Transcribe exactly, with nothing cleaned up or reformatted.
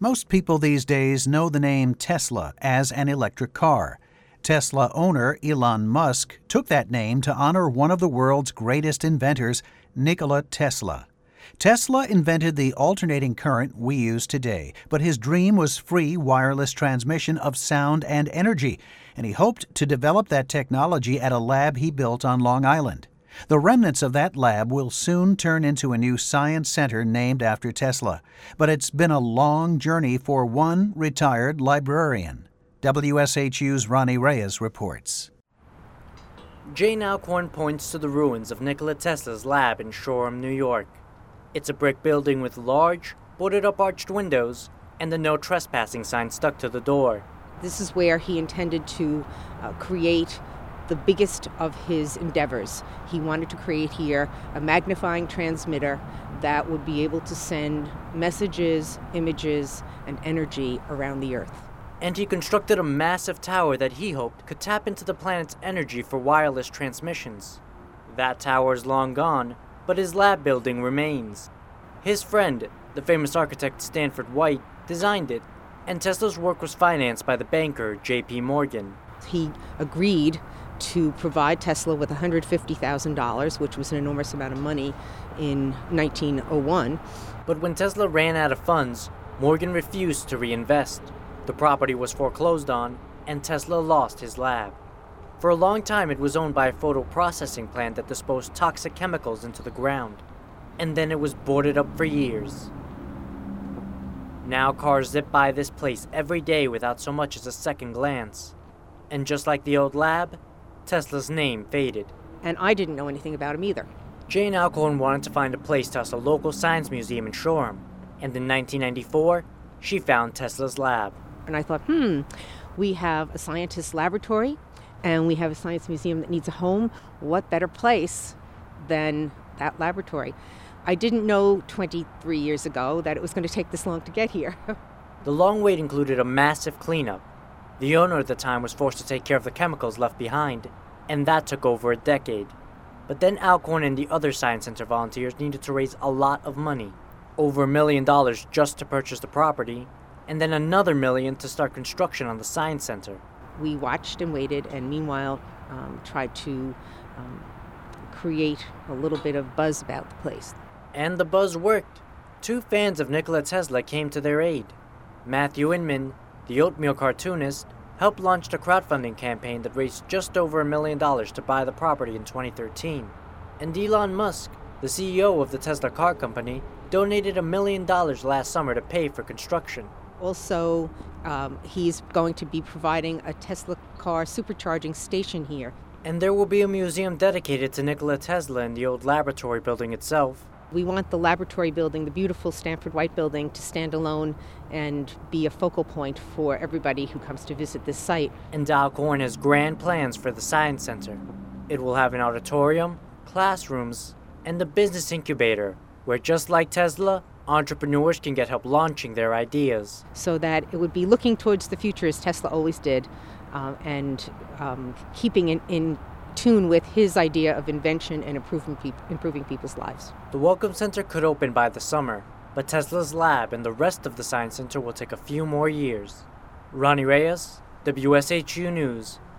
Most people these days know the name Tesla as an electric car. Tesla owner Elon Musk took that name to honor one of the world's greatest inventors, Nikola Tesla. Tesla invented the alternating current we use today, but his dream was free wireless transmission of sound and energy, and he hoped to develop that technology at a lab he built on Long Island. The remnants of that lab will soon turn into a new science center named after Tesla, but it's been a long journey for one retired librarian. W S H U's Ronnie Reyes reports. Jane Alcorn points to the ruins of Nikola Tesla's lab in Shoreham, New York. It's a brick building with large, boarded-up arched windows and a no trespassing sign stuck to the door. This is where he intended to uh, create the biggest of his endeavors. He wanted to create here a magnifying transmitter that would be able to send messages, images, and energy around the Earth. And he constructed a massive tower that he hoped could tap into the planet's energy for wireless transmissions. That tower is long gone, but his lab building remains. His friend, the famous architect Stanford White, designed it, and Tesla's work was financed by the banker J P Morgan. He agreed to provide Tesla with one hundred fifty thousand dollars, which was an enormous amount of money in nineteen oh one. But when Tesla ran out of funds, Morgan refused to reinvest. The property was foreclosed on, and Tesla lost his lab. For a long time, it was owned by a photo processing plant that disposed toxic chemicals into the ground. And then it was boarded up for years. Now cars zip by this place every day without so much as a second glance. And just like the old lab, Tesla's name faded. And I didn't know anything about him either. Jane Alcorn wanted to find a place to house a local science museum in Shoreham. And in nineteen ninety-four, she found Tesla's lab. And I thought, hmm, we have a scientist's laboratory, and we have a science museum that needs a home. What better place than that laboratory? I didn't know twenty-three years ago that it was going to take this long to get here. The long wait included a massive cleanup. The owner at the time was forced to take care of the chemicals left behind, and that took over a decade. But then Alcorn and the other Science Center volunteers needed to raise a lot of money. Over a million dollars just to purchase the property, and then another million to start construction on the Science Center. We watched and waited, and meanwhile um, tried to um, create a little bit of buzz about the place. And the buzz worked. Two fans of Nikola Tesla came to their aid. Matthew Inman, the oatmeal cartoonist, helped launch a crowdfunding campaign that raised just over a million dollars to buy the property in twenty thirteen. And Elon Musk, the C E O of the Tesla car company, donated a million dollars last summer to pay for construction. Also, um, he's going to be providing a Tesla car supercharging station here. And there will be a museum dedicated to Nikola Tesla in the old laboratory building itself. We want the laboratory building, the beautiful Stanford White building, to stand alone and be a focal point for everybody who comes to visit this site. And Alcorn has grand plans for the Science Center. It will have an auditorium, classrooms, and a business incubator, where just like Tesla, entrepreneurs can get help launching their ideas. So that it would be looking towards the future as Tesla always did, um, and um, keeping in, in tune with his idea of invention and improving, pe- improving people's lives. The Welcome Center could open by the summer, but Tesla's lab and the rest of the Science Center will take a few more years. Ronnie Reyes, W S H U News.